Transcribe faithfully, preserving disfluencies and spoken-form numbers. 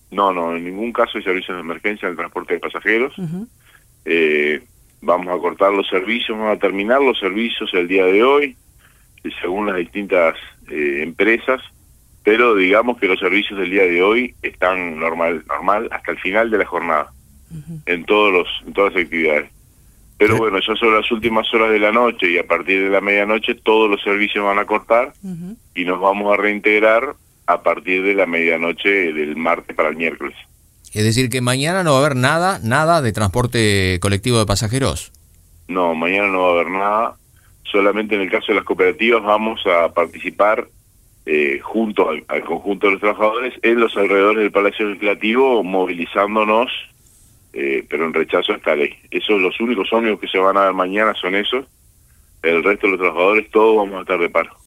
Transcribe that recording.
No, no, en ningún caso hay servicios de emergencia en el transporte de pasajeros. Uh-huh. Eh, vamos a cortar los servicios, vamos a terminar los servicios el día de hoy, según las distintas eh, empresas, pero digamos que los servicios del día de hoy están normal, normal hasta el final de la jornada, uh-huh. en todos los, en todas las actividades. Pero ¿Sí? bueno, esas son las últimas horas de la noche y a partir de la medianoche todos los servicios van a cortar uh-huh. y nos vamos a reintegrar a partir de la medianoche del martes para el miércoles. Es decir, que mañana no va a haber nada, nada de transporte colectivo de pasajeros. No, mañana no va a haber nada. Solamente en el caso de las cooperativas vamos a participar eh, junto al, al conjunto de los trabajadores en los alrededores del Palacio Legislativo, movilizándonos, eh, pero en rechazo a esta ley. Esos los únicos ómnibus que se van a ver mañana son esos. El resto de los trabajadores todos vamos a estar de paro.